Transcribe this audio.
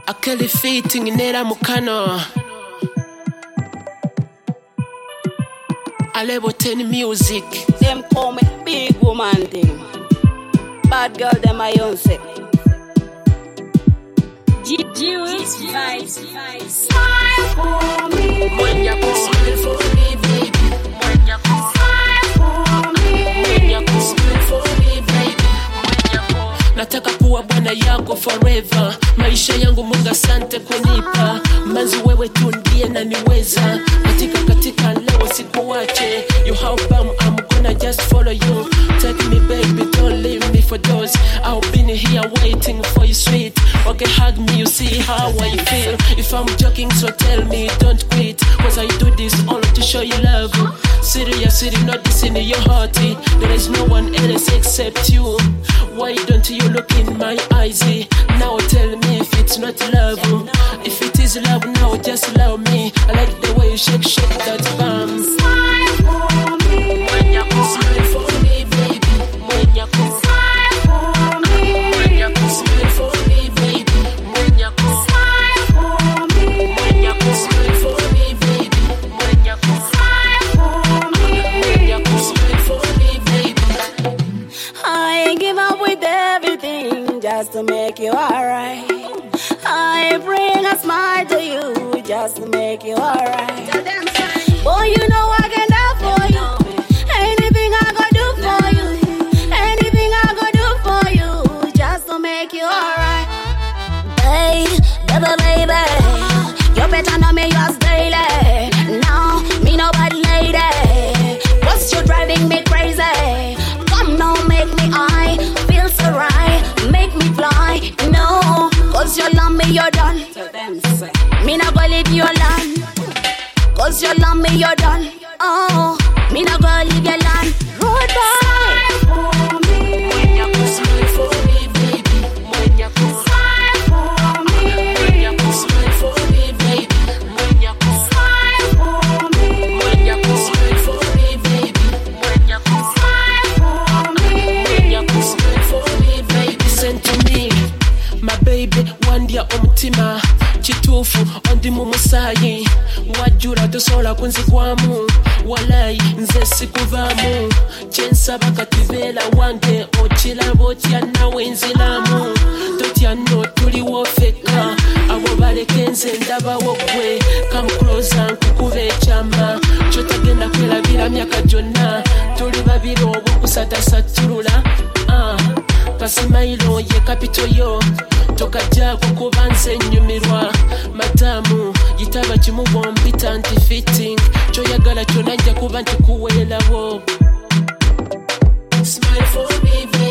Akeli fitting nera mukano Alebo 10 music. Them call me big woman thing. Bad girl them I own say. Juice vibes. Smile for me. When you go smile for me, baby. When you go smile for me. When you go smile for me, baby. When you go. Nataka kuwa bwana yako forever. Maisha yangu Mungu asante kunipa. Manzi wewe tu ndiye naniweza. Katika leo sikuache. You help I'm gonna just follow you. Take me baby, don't leave me for those. I've been here waiting for you sweet. Okay, hug me, you see how I feel. If I'm joking, so tell me, don't quit. Cause I do this all to show you love. Seriously, not this in your heart. There is no one else except you. Why don't you look in my eyes? Now tell me if it's not love. If it is love, now just love me. I like the way you shake that bum. Smile for me. When you go smile for me, baby. When you go smile for me. When you go smile for me, baby. When you go smile for me. When you go smile for me, baby. When you go smile for me. When you go smile for me, baby. I ain't give up with everything just to make you alright. I bring a smile to you just to make you alright. Boy, you know I can die for you. Anything I gonna do for you. Anything I gonna do for you just to make you alright. Baby, you better know me yours daily. Now, me no bad lady. Cause you driving me crazy. Come now, make me high. Feel so right, make me fly. No, cause you love me, you're done. Me not gonna leave you alone. Cause you love me, you're done. Oh, me not gonna leave you alone. Goodbye. For me. When you go smile for me, baby. When you go smile for me. When you go smile for me, baby. When you go smile for me. When you go smile for me, baby. When you go smile for me. When you go smile for me, baby. Listen to me, my baby. One day omutima chitufu ondi mu musayi wajjula tosobola kunzigwamu walai nze sikuvaamu kyensaba katibeera wange okiraba otya nawe nziramu totya nno tuliwo fekka abo baleke nze ndabawo gwe kamukuloza nkukuba ekyama kyotagenda kwerabira myaka gyonna tuli babiri oba okusatasattulula kasimayiro ye kapito yo tokajjaako kuba nze nnyumirwa madamu yitaba kimu bompita anti fitting kyoyagala kyonna nja kuba nkikuweerawo. Smile for me, baby.